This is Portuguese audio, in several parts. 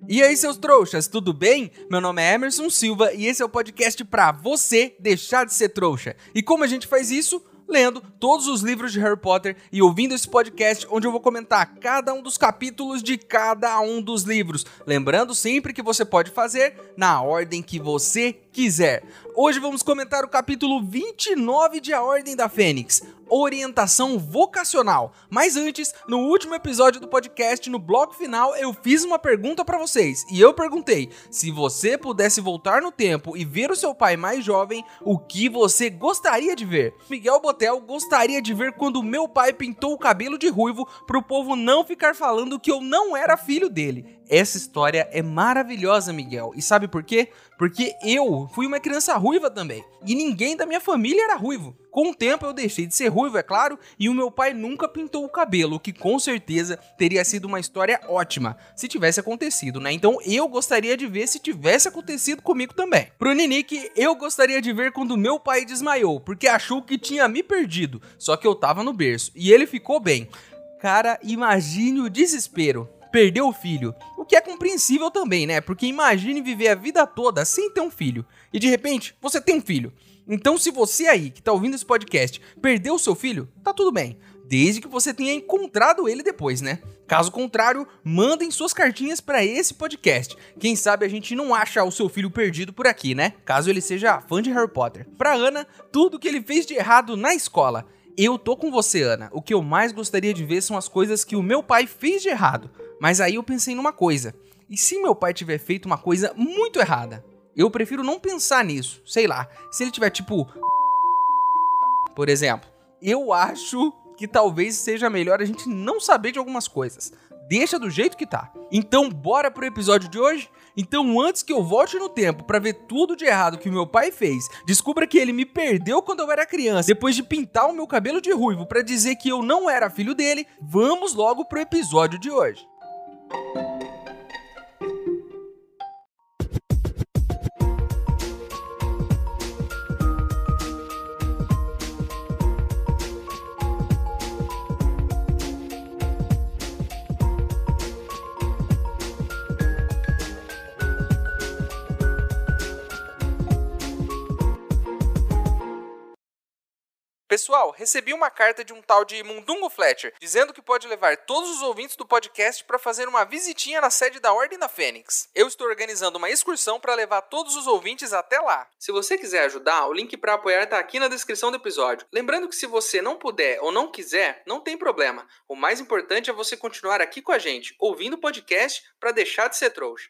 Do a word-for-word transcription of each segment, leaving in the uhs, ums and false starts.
E aí, seus trouxas, tudo bem? Meu nome é Emerson Silva e esse é o podcast pra você deixar de ser trouxa. E como a gente faz isso? Lendo todos os livros de Harry Potter e ouvindo esse podcast onde eu vou comentar cada um dos capítulos de cada um dos livros. Lembrando sempre que você pode fazer na ordem que você quiser. Hoje vamos comentar o capítulo vinte e nove de A Ordem da Fênix, Orientação Vocacional. Mas antes, no último episódio do podcast, no bloco final, eu fiz uma pergunta pra vocês. E eu perguntei, se você pudesse voltar no tempo e ver o seu pai mais jovem, o que você gostaria de ver? Miguel Botel gostaria de ver quando meu pai pintou o cabelo de ruivo pro povo não ficar falando que eu não era filho dele. Essa história é maravilhosa, Miguel. E sabe por quê? Porque eu fui uma criança ruiva também. E ninguém da minha família era ruivo. Com o tempo eu deixei de ser ruivo, é claro, e o meu pai nunca pintou o cabelo, o que com certeza teria sido uma história ótima, se tivesse acontecido, né? Então eu gostaria de ver se tivesse acontecido comigo também. Pro Ninique, eu gostaria de ver quando meu pai desmaiou, porque achou que tinha me perdido, só que eu tava no berço, e ele ficou bem. Cara, imagine o desespero. Perdeu o filho, o que é compreensível também, né? Porque imagine viver a vida toda sem ter um filho, e de repente você tem um filho. Então se você aí que tá ouvindo esse podcast perdeu o seu filho, tá tudo bem, desde que você tenha encontrado ele depois, né? Caso contrário, mandem suas cartinhas pra esse podcast. Quem sabe a gente não acha o seu filho perdido por aqui, né? Caso ele seja fã de Harry Potter. Pra Ana, tudo que ele fez de errado na escola. Eu tô com você, Ana. O que eu mais gostaria de ver são as coisas que o meu pai fez de errado. Mas aí eu pensei numa coisa. E se meu pai tiver feito uma coisa muito errada? Eu prefiro não pensar nisso. Sei lá. Se ele tiver tipo... Por exemplo. Eu acho que talvez seja melhor a gente não saber de algumas coisas. Deixa do jeito que tá. Então bora pro episódio de hoje? Então antes que eu volte no tempo pra ver tudo de errado que o meu pai fez, descubra que ele me perdeu quando eu era criança, depois de pintar o meu cabelo de ruivo pra dizer que eu não era filho dele, vamos logo pro episódio de hoje. Pessoal, recebi uma carta de um tal de Mundungo Fletcher, dizendo que pode levar todos os ouvintes do podcast para fazer uma visitinha na sede da Ordem da Fênix. Eu estou organizando uma excursão para levar todos os ouvintes até lá. Se você quiser ajudar, o link para apoiar está aqui na descrição do episódio. Lembrando que se você não puder ou não quiser, não tem problema. O mais importante é você continuar aqui com a gente, ouvindo o podcast para deixar de ser trouxa.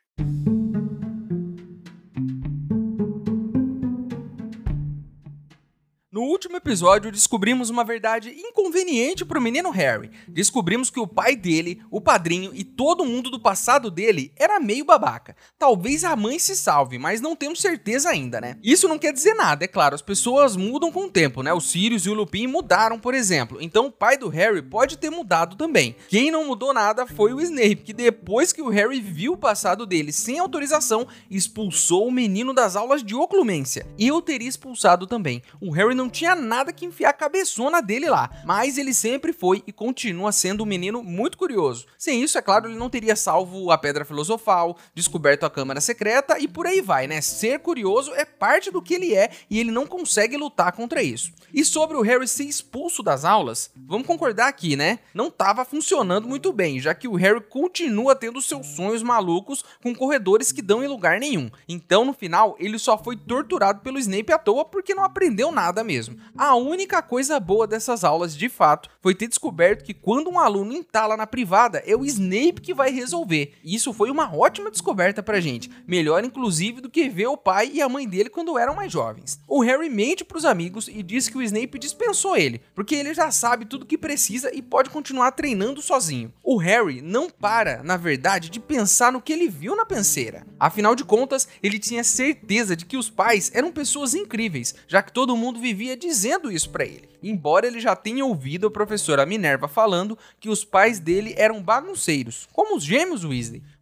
No último episódio, descobrimos uma verdade inconveniente pro menino Harry. Descobrimos que o pai dele, o padrinho e todo mundo do passado dele era meio babaca. Talvez a mãe se salve, mas não temos certeza ainda, né? Isso não quer dizer nada, é claro, as pessoas mudam com o tempo, né? O Sirius e o Lupin mudaram, por exemplo. Então o pai do Harry pode ter mudado também. Quem não mudou nada foi o Snape, que depois que o Harry viu o passado dele sem autorização, expulsou o menino das aulas de oclumência. E eu teria expulsado também. O Harry não Não tinha nada que enfiar a cabeçona dele lá, mas ele sempre foi e continua sendo um menino muito curioso. Sem isso, é claro, ele não teria salvo a Pedra Filosofal, descoberto a Câmara Secreta e por aí vai, né? Ser curioso é parte do que ele é e ele não consegue lutar contra isso. E sobre o Harry ser expulso das aulas, vamos concordar aqui, né? Não estava funcionando muito bem, já que o Harry continua tendo seus sonhos malucos com corredores que dão em lugar nenhum. Então, no final, ele só foi torturado pelo Snape à toa porque não aprendeu nada mesmo. Mesmo. A única coisa boa dessas aulas, de fato, foi ter descoberto que quando um aluno entala na privada, é o Snape que vai resolver. Isso foi uma ótima descoberta pra gente. Melhor, inclusive, do que ver o pai e a mãe dele quando eram mais jovens. O Harry mente pros amigos e diz que o Snape dispensou ele, porque ele já sabe tudo o que precisa e pode continuar treinando sozinho. O Harry não para, na verdade, de pensar no que ele viu na penseira. Afinal de contas, ele tinha certeza de que os pais eram pessoas incríveis, já que todo mundo vivia dizendo isso pra ele. Embora ele já tenha ouvido a professora Minerva falando que os pais dele eram bagunceiros, como os gêmeos Weasley.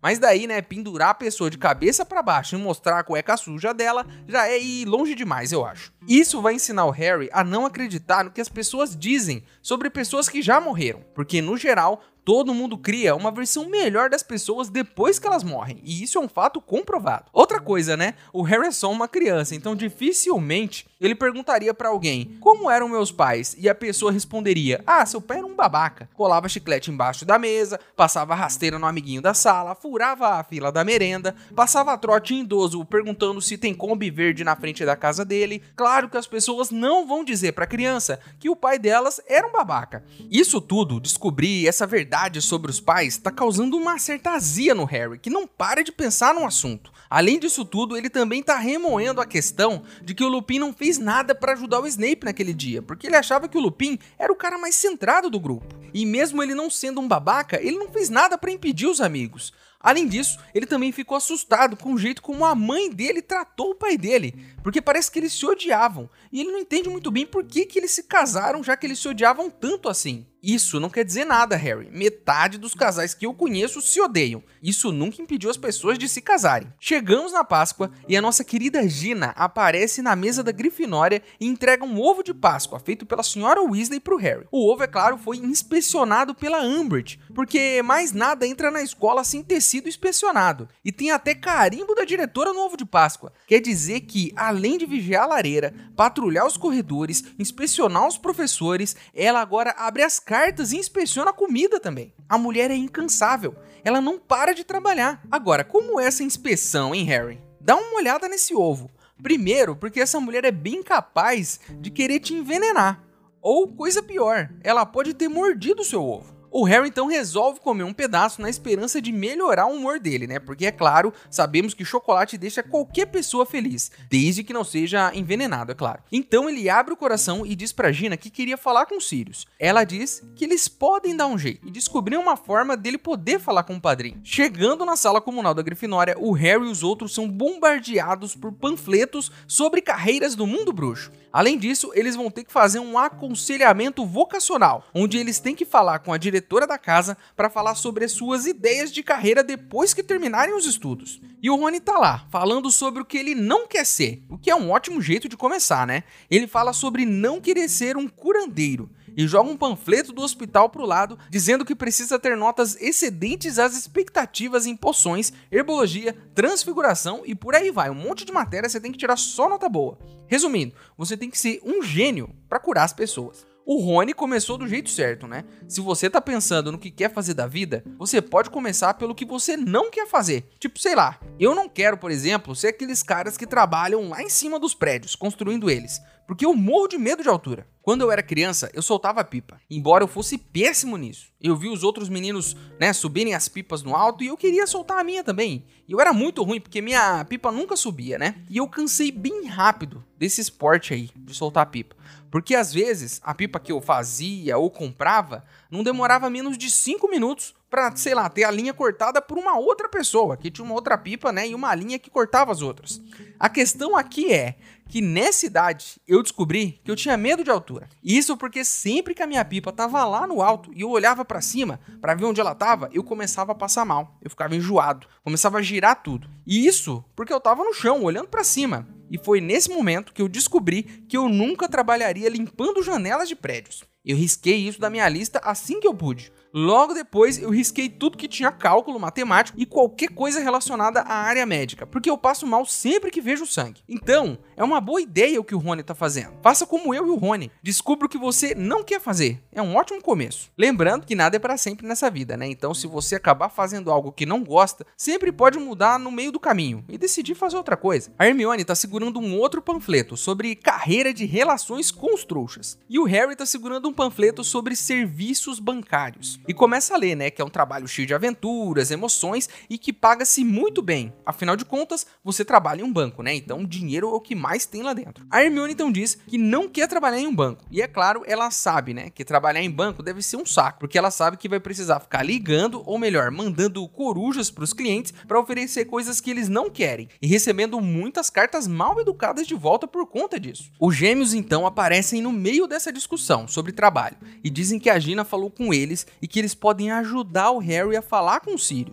Mas daí, né, pendurar a pessoa de cabeça pra baixo e mostrar a cueca suja dela já é ir longe demais, eu acho. Isso vai ensinar o Harry a não acreditar no que as pessoas dizem sobre pessoas que já morreram, porque no geral todo mundo cria uma versão melhor das pessoas depois que elas morrem, e isso é um fato comprovado. Outra coisa, né? O Harry é só uma criança, então dificilmente ele perguntaria pra alguém como eram meus pais, e a pessoa responderia: ah, seu pai era um babaca. Colava chiclete embaixo da mesa, passava rasteira no amiguinho da sala, furava a fila da merenda, passava trote em idoso perguntando se tem Kombi verde na frente da casa dele. Claro que as pessoas não vão dizer pra criança que o pai delas era um babaca. Isso tudo, descobrir essa verdade sobre os pais tá causando uma certa azia no Harry, que não para de pensar no assunto. Além disso tudo, ele também tá remoendo a questão de que o Lupin não fez nada para ajudar o Snape naquele dia, porque ele achava que o Lupin era o cara mais centrado do grupo. E mesmo ele não sendo um babaca, ele não fez nada para impedir os amigos. Além disso, ele também ficou assustado com o jeito como a mãe dele tratou o pai dele, porque parece que eles se odiavam, e ele não entende muito bem por que, que eles se casaram, já que eles se odiavam tanto assim. Isso não quer dizer nada, Harry. Metade dos casais que eu conheço se odeiam. Isso nunca impediu as pessoas de se casarem. Chegamos na Páscoa e a nossa querida Gina aparece na mesa da Grifinória e entrega um ovo de Páscoa feito pela senhora Weasley pro Harry. O ovo, é claro, foi inspecionado pela Umbridge, porque mais nada entra na escola sem ter sido inspecionado. E tem até carimbo da diretora no ovo de Páscoa. Quer dizer que, além de vigiar a lareira, patrulhar os corredores, inspecionar os professores, ela agora abre as cartas e inspeciona a comida também. A mulher é incansável, ela não para de trabalhar. Agora, como é essa inspeção, hein, Harry? Dá uma olhada nesse ovo. Primeiro, porque essa mulher é bem capaz de querer te envenenar. Ou, coisa pior, ela pode ter mordido o seu ovo. O Harry então resolve comer um pedaço na esperança de melhorar o humor dele, né? Porque, é claro, sabemos que chocolate deixa qualquer pessoa feliz, desde que não seja envenenado, é claro. Então ele abre o coração e diz pra Gina que queria falar com Sirius. Ela diz que eles podem dar um jeito e descobrir uma forma dele poder falar com o padrinho. Chegando na sala comunal da Grifinória, o Harry e os outros são bombardeados por panfletos sobre carreiras do mundo bruxo. Além disso, eles vão ter que fazer um aconselhamento vocacional, onde eles têm que falar com a diretora da casa para falar sobre as suas ideias de carreira depois que terminarem os estudos. E o Rony tá lá, falando sobre o que ele não quer ser, o que é um ótimo jeito de começar, né? Ele fala sobre não querer ser um curandeiro e joga um panfleto do hospital pro lado, dizendo que precisa ter notas excedentes às expectativas em poções, herbologia, transfiguração e por aí vai. Um monte de matéria, você tem que tirar só nota boa. Resumindo, você tem que ser um gênio para curar as pessoas. O Rony começou do jeito certo, né? Se você tá pensando no que quer fazer da vida, você pode começar pelo que você não quer fazer. Tipo, sei lá, eu não quero, por exemplo, ser aqueles caras que trabalham lá em cima dos prédios, construindo eles, porque eu morro de medo de altura. Quando eu era criança, eu soltava pipa, embora eu fosse péssimo nisso. Eu vi os outros meninos, né, subirem as pipas no alto e eu queria soltar a minha também. E eu era muito ruim, porque minha pipa nunca subia, né? E eu cansei bem rápido desse esporte aí, de soltar pipa. Porque às vezes, a pipa que eu fazia ou comprava, não demorava menos de cinco minutos pra, sei lá, ter a linha cortada por uma outra pessoa, que tinha uma outra pipa, né, e uma linha que cortava as outras. A questão aqui é que nessa idade eu descobri que eu tinha medo de altura. Isso porque sempre que a minha pipa tava lá no alto e eu olhava pra cima pra ver onde ela tava, eu começava a passar mal. Eu ficava enjoado, começava a girar tudo. E isso porque eu tava no chão, olhando pra cima. E foi nesse momento que eu descobri que eu nunca trabalharia limpando janelas de prédios. Eu risquei isso da minha lista assim que eu pude. Logo depois, eu risquei tudo que tinha cálculo, matemático e qualquer coisa relacionada à área médica, porque eu passo mal sempre que vejo sangue. Então, é uma boa ideia o que o Rony tá fazendo. Faça como eu e o Rony. Descubra o que você não quer fazer. É um ótimo começo. Lembrando que nada é para sempre nessa vida, né? Então, se você acabar fazendo algo que não gosta, sempre pode mudar no meio do caminho e decidir fazer outra coisa. A Hermione tá segurando um outro panfleto sobre carreira de relações com os trouxas. E o Harry tá segurando um panfleto sobre serviços bancários. E começa a ler, né, que é um trabalho cheio de aventuras, emoções e que paga-se muito bem. Afinal de contas, você trabalha em um banco, né? Então, dinheiro é o que mais tem lá dentro. A Hermione então diz que não quer trabalhar em um banco. E é claro, ela sabe, né, que trabalhar em banco deve ser um saco, porque ela sabe que vai precisar ficar ligando, ou melhor, mandando corujas para os clientes para oferecer coisas que eles não querem e recebendo muitas cartas mal educadas de volta por conta disso. Os gêmeos então aparecem no meio dessa discussão sobre trabalho e dizem que a Gina falou com eles e que eles podem ajudar o Harry a falar com o Sirius.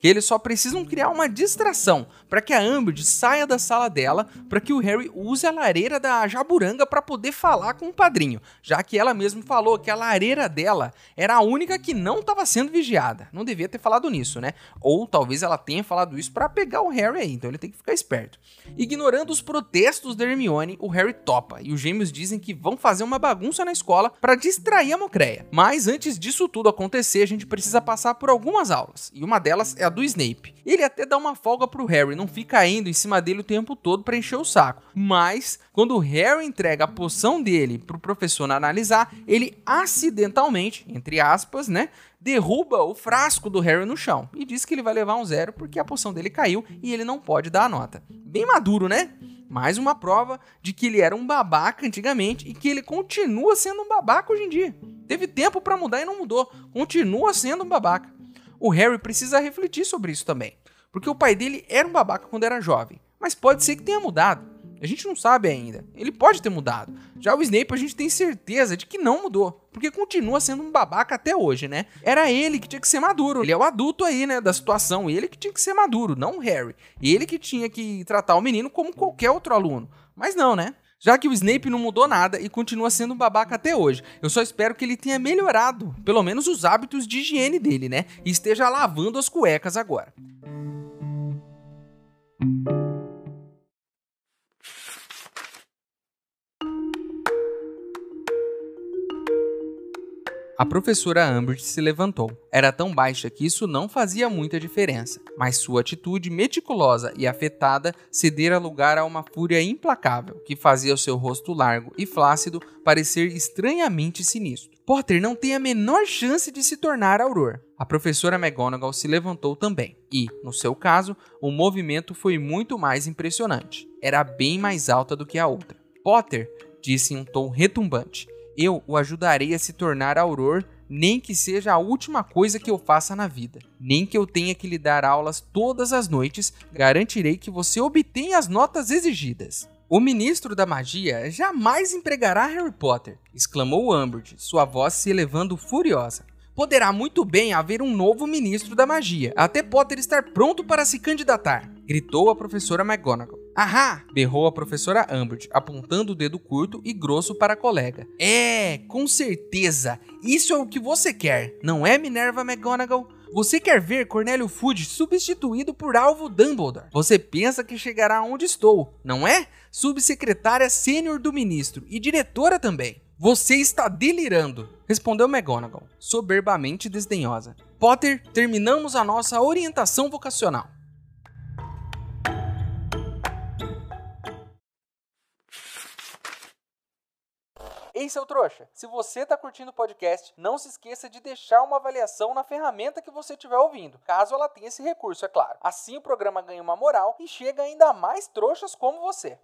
que eles só precisam criar uma distração para que a Umbridge saia da sala dela, para que o Harry use a lareira da Jaburanga para poder falar com o padrinho, já que ela mesma falou que a lareira dela era a única que não estava sendo vigiada. Não devia ter falado nisso, né? Ou talvez ela tenha falado isso para pegar o Harry aí, então ele tem que ficar esperto. Ignorando os protestos da Hermione, o Harry topa, e os gêmeos dizem que vão fazer uma bagunça na escola para distrair a Mocreia. Mas antes disso tudo acontecer, a gente precisa passar por algumas aulas, e uma delas é a do Snape. Ele até dá uma folga pro Harry, não fica indo em cima dele o tempo todo para encher o saco. Mas, quando o Harry entrega a poção dele pro professor analisar, ele acidentalmente, entre aspas, né, derruba o frasco do Harry no chão e diz que ele vai levar um zero porque a poção dele caiu e ele não pode dar a nota. Bem maduro, né? Mais uma prova de que ele era um babaca antigamente e que ele continua sendo um babaca hoje em dia. Teve tempo pra mudar e não mudou. Continua sendo um babaca. O Harry precisa refletir sobre isso também, porque o pai dele era um babaca quando era jovem, mas pode ser que tenha mudado. A gente não sabe ainda. Ele pode ter mudado. Já o Snape a gente tem certeza de que não mudou, porque continua sendo um babaca até hoje, né? Era ele que tinha que ser maduro. Ele é o adulto aí, né, da situação. Ele que tinha que ser maduro, não o Harry. Ele que tinha que tratar o menino como qualquer outro aluno. Mas não, né? Já que o Snape não mudou nada e continua sendo um babaca até hoje. Eu só espero que ele tenha melhorado, pelo menos os hábitos de higiene dele, né? E esteja lavando as cuecas agora. A professora Umbridge se levantou. Era tão baixa que isso não fazia muita diferença, mas sua atitude meticulosa e afetada cedera lugar a uma fúria implacável que fazia o seu rosto largo e flácido parecer estranhamente sinistro. Potter não tem a menor chance de se tornar Auror. A professora McGonagall se levantou também e, no seu caso, o movimento foi muito mais impressionante. Era bem mais alta do que a outra. Potter disse em um tom retumbante: eu o ajudarei a se tornar Auror, nem que seja a última coisa que eu faça na vida. Nem que eu tenha que lhe dar aulas todas as noites, garantirei que você obtenha as notas exigidas. O ministro da magia jamais empregará Harry Potter, exclamou Umbridge, sua voz se elevando furiosa. Poderá muito bem haver um novo ministro da magia, até Potter estar pronto para se candidatar, gritou a professora McGonagall. Ahá! Berrou a professora Umbridge, apontando o dedo curto e grosso para a colega. É, com certeza, isso é o que você quer, não é, Minerva McGonagall? Você quer ver Cornélio Fudge substituído por Alvo Dumbledore? Você pensa que chegará onde estou, não é? Subsecretária sênior do ministro e diretora também. Você está delirando, respondeu McGonagall, soberbamente desdenhosa. Potter, terminamos a nossa orientação vocacional. Ei, seu trouxa, se você tá curtindo o podcast, não se esqueça de deixar uma avaliação na ferramenta que você estiver ouvindo, caso ela tenha esse recurso, é claro. Assim o programa ganha uma moral e chega ainda a mais trouxas como você.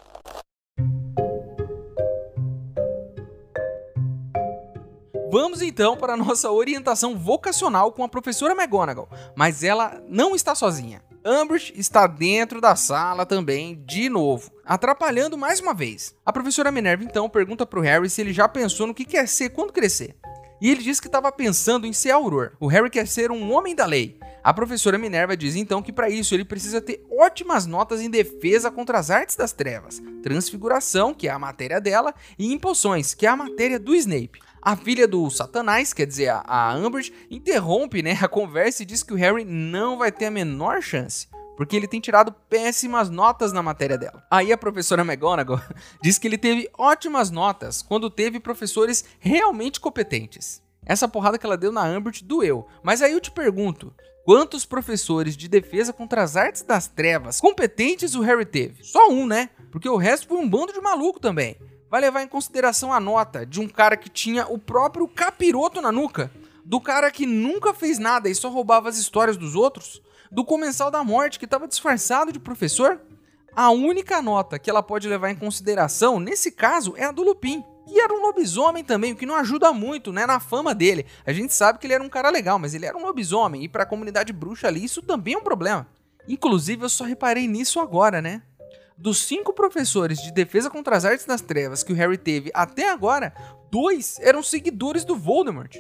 Vamos então para a nossa orientação vocacional com a professora McGonagall, mas ela não está sozinha. Umbridge está dentro da sala também, de novo, atrapalhando mais uma vez. A professora Minerva então pergunta para o Harry se ele já pensou no que quer ser quando crescer. E ele diz que estava pensando em ser Auror. O Harry quer ser um homem da lei. A professora Minerva diz então que para isso ele precisa ter ótimas notas em defesa contra as artes das trevas, transfiguração, que é a matéria dela, e em poções, que é a matéria do Snape. A filha do Satanás, quer dizer, a Umbridge, interrompe, né, a conversa e diz que o Harry não vai ter a menor chance, porque ele tem tirado péssimas notas na matéria dela. Aí a professora McGonagall diz que ele teve ótimas notas quando teve professores realmente competentes. Essa porrada que ela deu na Umbridge doeu, mas aí eu te pergunto, quantos professores de defesa contra as artes das trevas competentes o Harry teve? Só um, né? Porque o resto foi um bando de maluco também. Vai levar em consideração a nota de um cara que tinha o próprio capiroto na nuca, do cara que nunca fez nada e só roubava as histórias dos outros, do comensal da morte que estava disfarçado de professor? A única nota que ela pode levar em consideração, nesse caso, é a do Lupin, que era um lobisomem também, o que não ajuda muito, né, na fama dele. A gente sabe que ele era um cara legal, mas ele era um lobisomem, e para a comunidade bruxa ali, isso também é um problema. Inclusive, eu só reparei nisso agora, né? Dos cinco professores de defesa contra as artes das trevas que o Harry teve até agora, dois eram seguidores do Voldemort.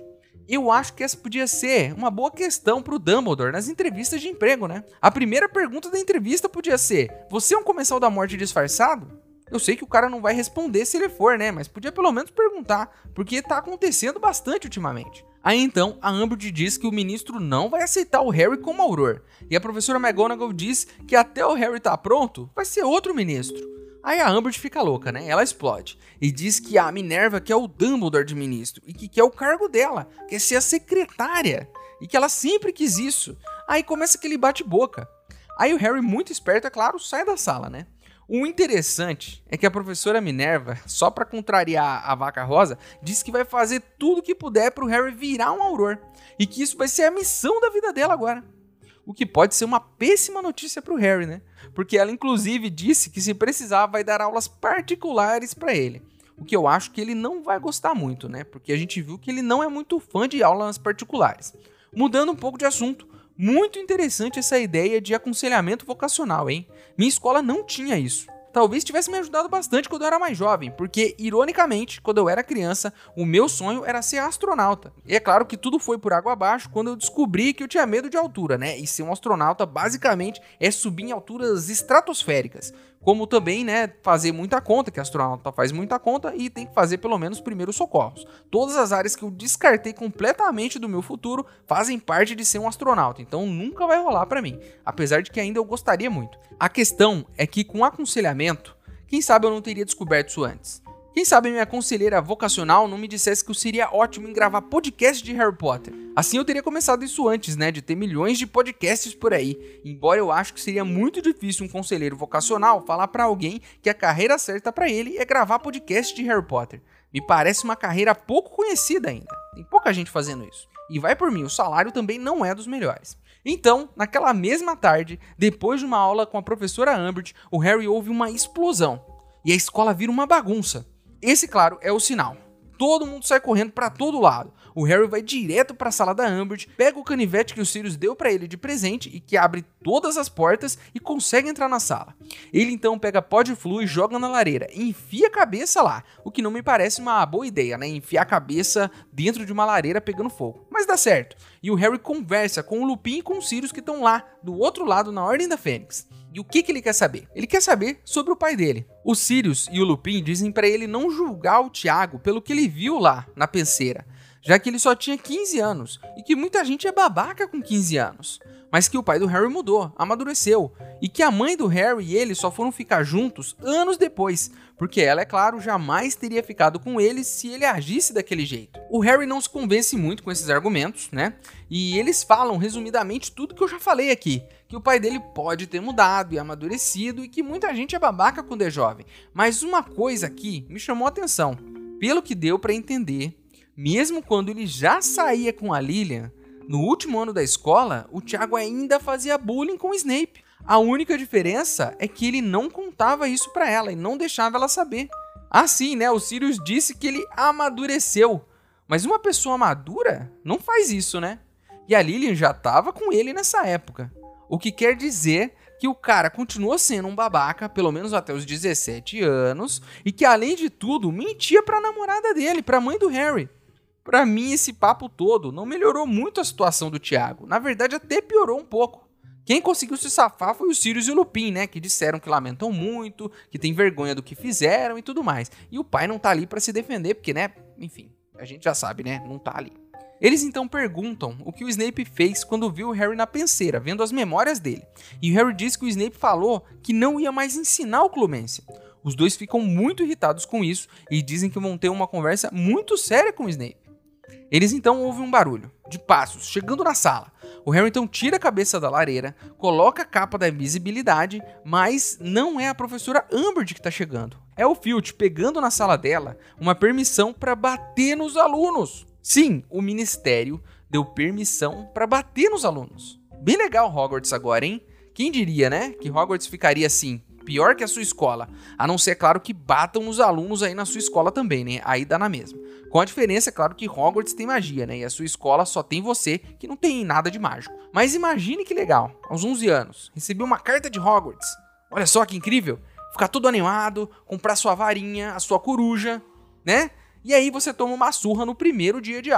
Eu acho que essa podia ser uma boa questão pro Dumbledore nas entrevistas de emprego, né? A primeira pergunta da entrevista podia ser: você é um comensal da morte disfarçado? Eu sei que o cara não vai responder se ele for, né? Mas podia pelo menos perguntar, porque tá acontecendo bastante ultimamente. Aí então, a Umbridge diz que o ministro não vai aceitar o Harry como Auror. E a professora McGonagall diz que até o Harry tá pronto, vai ser outro ministro. Aí a Umbridge fica louca, né? Ela explode. E diz que a Minerva quer o Dumbledore de ministro. E que quer o cargo dela. Quer ser a secretária. E que ela sempre quis isso. Aí começa aquele bate-boca. Aí o Harry, muito esperto, é claro, sai da sala, né? O interessante é que a professora Minerva, só pra contrariar a Vaca Rosa, diz que vai fazer tudo o que puder pro Harry virar um Auror. E que isso vai ser a missão da vida dela agora. O que pode ser uma péssima notícia pro Harry, né? Porque ela inclusive disse que se precisar vai dar aulas particulares pra ele. O que eu acho que ele não vai gostar muito, né? Porque a gente viu que ele não é muito fã de aulas particulares. Mudando um pouco de assunto, muito interessante essa ideia de aconselhamento vocacional, hein? Minha escola não tinha isso. Talvez tivesse me ajudado bastante quando eu era mais jovem, porque, ironicamente, quando eu era criança, o meu sonho era ser astronauta. E é claro que tudo foi por água abaixo quando eu descobri que eu tinha medo de altura, né? E ser um astronauta, basicamente, é subir em alturas estratosféricas. Como também, né, fazer muita conta, que astronauta faz muita conta e tem que fazer pelo menos primeiros socorros. Todas as áreas que eu descartei completamente do meu futuro fazem parte de ser um astronauta, então nunca vai rolar pra mim, apesar de que ainda eu gostaria muito. A questão é que com aconselhamento, quem sabe eu não teria descoberto isso antes. Quem sabe minha conselheira vocacional não me dissesse que eu seria ótimo em gravar podcast de Harry Potter. Assim eu teria começado isso antes, né, de ter milhões de podcasts por aí. Embora eu acho que seria muito difícil um conselheiro vocacional falar pra alguém que a carreira certa pra ele é gravar podcast de Harry Potter. Me parece uma carreira pouco conhecida ainda. Tem pouca gente fazendo isso. E vai por mim, o salário também não é dos melhores. Então, naquela mesma tarde, depois de uma aula com a professora Umbridge, o Harry ouve uma explosão. E a escola vira uma bagunça. Esse, claro, é o sinal. Todo mundo sai correndo pra todo lado. O Harry vai direto pra sala da Umbridge, pega o canivete que o Sirius deu pra ele de presente e que abre todas as portas e consegue entrar na sala. Ele então pega pó de flu e joga na lareira, e enfia a cabeça lá, o que não me parece uma boa ideia, né? Enfiar a cabeça dentro de uma lareira pegando fogo. Mas dá certo. E o Harry conversa com o Lupin e com o Sirius que estão lá, do outro lado na Ordem da Fênix. E o que, que ele quer saber? Ele quer saber sobre o pai dele. O Sirius e o Lupin dizem pra ele não julgar o Tiago pelo que ele viu lá na penseira, já que ele só tinha quinze anos e que muita gente é babaca com quinze anos. Mas que o pai do Harry mudou, amadureceu, e que a mãe do Harry e ele só foram ficar juntos anos depois, porque ela, é claro, jamais teria ficado com ele se ele agisse daquele jeito. O Harry não se convence muito com esses argumentos, né? E eles falam resumidamente tudo que eu já falei aqui, que o pai dele pode ter mudado e amadurecido e que muita gente é babaca quando é jovem. Mas uma coisa aqui me chamou a atenção. Pelo que deu pra entender, mesmo quando ele já saía com a Lilian, no último ano da escola, o Tiago ainda fazia bullying com o Snape. A única diferença é que ele não contava isso pra ela e não deixava ela saber. Assim, né, o Sirius disse que ele amadureceu. Mas uma pessoa madura não faz isso, né? E a Lilian já tava com ele nessa época. O que quer dizer que o cara continuou sendo um babaca, pelo menos até os dezessete anos, e que além de tudo, mentia pra namorada dele, pra mãe do Harry. Pra mim, esse papo todo não melhorou muito a situação do Tiago. Na verdade, até piorou um pouco. Quem conseguiu se safar foi o Sirius e o Lupin, né? Que disseram que lamentam muito, que tem vergonha do que fizeram e tudo mais. E o pai não tá ali pra se defender, porque, né? Enfim, a gente já sabe, né? Não tá ali. Eles então perguntam o que o Snape fez quando viu o Harry na penseira, vendo as memórias dele. E o Harry diz que o Snape falou que não ia mais ensinar o Clumência. Os dois ficam muito irritados com isso e dizem que vão ter uma conversa muito séria com o Snape. Eles então ouvem um barulho de passos chegando na sala. O Harry então tira a cabeça da lareira, coloca a capa da invisibilidade, mas não é a professora Umbridge que está chegando. É o Filch pegando na sala dela uma permissão para bater nos alunos. Sim, o Ministério deu permissão para bater nos alunos. Bem legal Hogwarts agora, hein? Quem diria, né? Que Hogwarts ficaria assim, pior que a sua escola. A não ser, é claro, que batam nos alunos aí na sua escola também, né? Aí dá na mesma. Com a diferença, é claro, que Hogwarts tem magia, né? E a sua escola só tem você, que não tem nada de mágico. Mas imagine que legal, aos onze anos, recebi uma carta de Hogwarts. Olha só que incrível. Ficar todo animado, comprar sua varinha, a sua coruja, né? E aí você toma uma surra no primeiro dia de aula.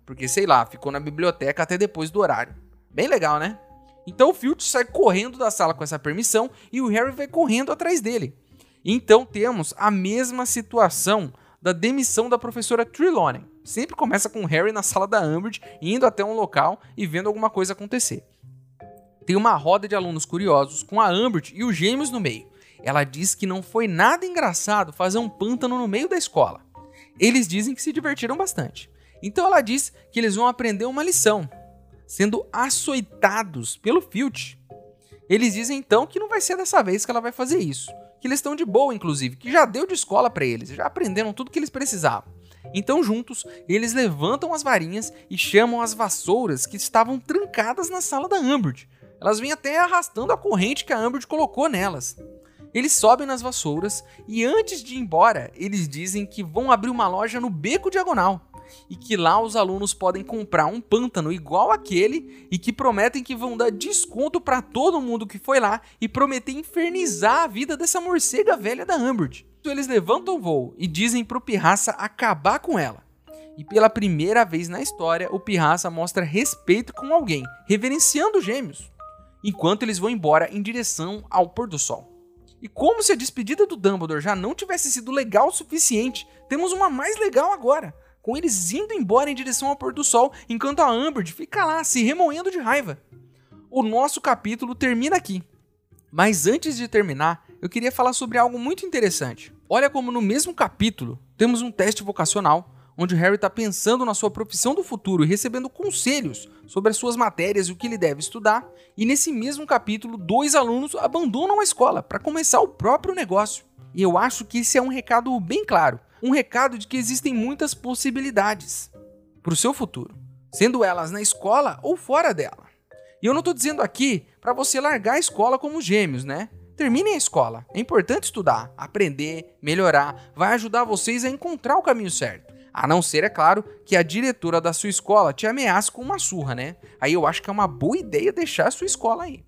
porque sei lá, ficou na biblioteca até depois do horário. Bem legal, né? Então o Filch sai correndo da sala com essa permissão e o Harry vai correndo atrás dele. Então temos a mesma situação da demissão da professora Trelawney. Sempre começa com o Harry na sala da Umbridge, indo até um local e vendo alguma coisa acontecer. Tem uma roda de alunos curiosos com a Umbridge e os gêmeos no meio. Ela diz que não foi nada engraçado fazer um pântano no meio da escola. Eles dizem que se divertiram bastante. Então ela diz que eles vão aprender uma lição, sendo açoitados pelo Filch. Eles dizem então que não vai ser dessa vez que ela vai fazer isso. Que eles estão de boa, inclusive, que já deu de escola para eles, já aprenderam tudo que eles precisavam. Então, juntos, eles levantam as varinhas e chamam as vassouras que estavam trancadas na sala da Umbridge. Elas vêm até arrastando a corrente que a Umbridge colocou nelas. Eles sobem nas vassouras e antes de ir embora, eles dizem que vão abrir uma loja no Beco Diagonal e que lá os alunos podem comprar um pântano igual aquele e que prometem que vão dar desconto para todo mundo que foi lá e prometem infernizar a vida dessa morcega velha da Umbridge. Então eles levantam o voo e dizem pro Pirraça acabar com ela. E pela primeira vez na história, o Pirraça mostra respeito com alguém, reverenciando os gêmeos, enquanto eles vão embora em direção ao pôr do sol. E como se a despedida do Dumbledore já não tivesse sido legal o suficiente, temos uma mais legal agora, com eles indo embora em direção ao pôr do sol, enquanto a Umbridge fica lá, se remoendo de raiva. O nosso capítulo termina aqui. Mas antes de terminar, eu queria falar sobre algo muito interessante. Olha como no mesmo capítulo, temos um teste vocacional, onde o Harry está pensando na sua profissão do futuro e recebendo conselhos sobre as suas matérias e o que ele deve estudar. E nesse mesmo capítulo, dois alunos abandonam a escola para começar o próprio negócio. E eu acho que esse é um recado bem claro. Um recado de que existem muitas possibilidades para o seu futuro, sendo elas na escola ou fora dela. E eu não estou dizendo aqui para você largar a escola como gêmeos, né? Terminem a escola. É importante estudar, aprender, melhorar. Vai ajudar vocês a encontrar o caminho certo. A não ser, é claro, que a diretora da sua escola te ameace com uma surra, né? Aí eu acho que é uma boa ideia deixar a sua escola aí.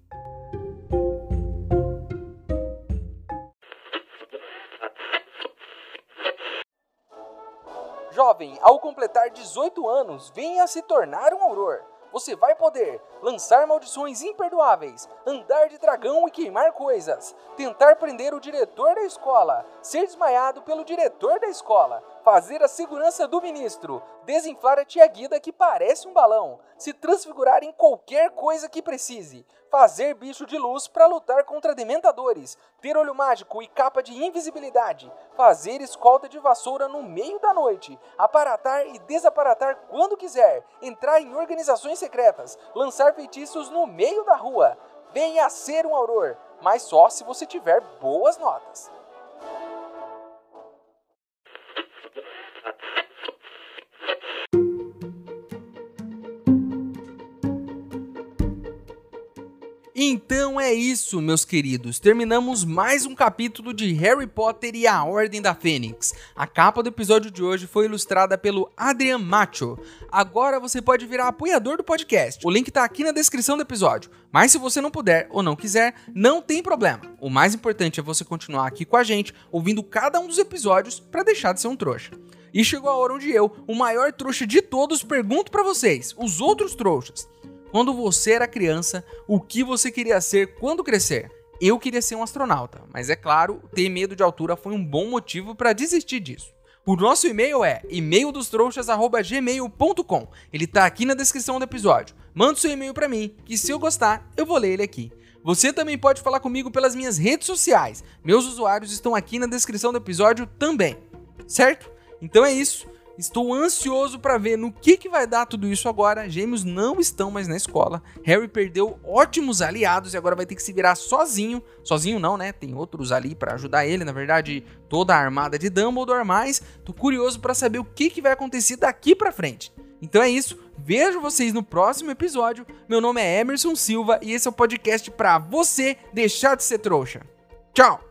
Jovem, ao completar dezoito anos, venha se tornar um auror. Você vai poder lançar maldições imperdoáveis, andar de dragão e queimar coisas, tentar prender o diretor da escola, ser desmaiado pelo diretor da escola, fazer a segurança do ministro, desinflar a tia Guida que parece um balão, se transfigurar em qualquer coisa que precise, fazer bicho de luz para lutar contra dementadores, ter olho mágico e capa de invisibilidade, fazer escolta de vassoura no meio da noite, aparatar e desaparatar quando quiser, entrar em organizações secretas, lançar feitiços no meio da rua. Venha ser um auror, mas só se você tiver boas notas. Então é isso, meus queridos. Terminamos mais um capítulo de Harry Potter e a Ordem da Fênix. A capa do episódio de hoje foi ilustrada pelo Adrian Macho. Agora você pode virar apoiador do podcast. O link tá aqui na descrição do episódio. Mas se você não puder ou não quiser, não tem problema. O mais importante é você continuar aqui com a gente, ouvindo cada um dos episódios para deixar de ser um trouxa. E chegou a hora onde eu, o maior trouxa de todos, pergunto para vocês, os outros trouxas. Quando você era criança, o que você queria ser quando crescer? Eu queria ser um astronauta, mas é claro, ter medo de altura foi um bom motivo para desistir disso. O nosso e-mail é e mail dos trouxas arroba gmail ponto com. Ele tá aqui na descrição do episódio. Manda seu e-mail para mim, que se eu gostar, eu vou ler ele aqui. Você também pode falar comigo pelas minhas redes sociais. Meus usuários estão aqui na descrição do episódio também, certo? Então é isso. Estou ansioso para ver no que, que vai dar tudo isso agora. Gêmeos não estão mais na escola. Harry perdeu ótimos aliados e agora vai ter que se virar sozinho. Sozinho não, né? Tem outros ali para ajudar ele. Na verdade, toda a armada de Dumbledore. Mas tô curioso para saber o que, que vai acontecer daqui para frente. Então é isso. Vejo vocês no próximo episódio. Meu nome é Emerson Silva e esse é o podcast para você deixar de ser trouxa. Tchau!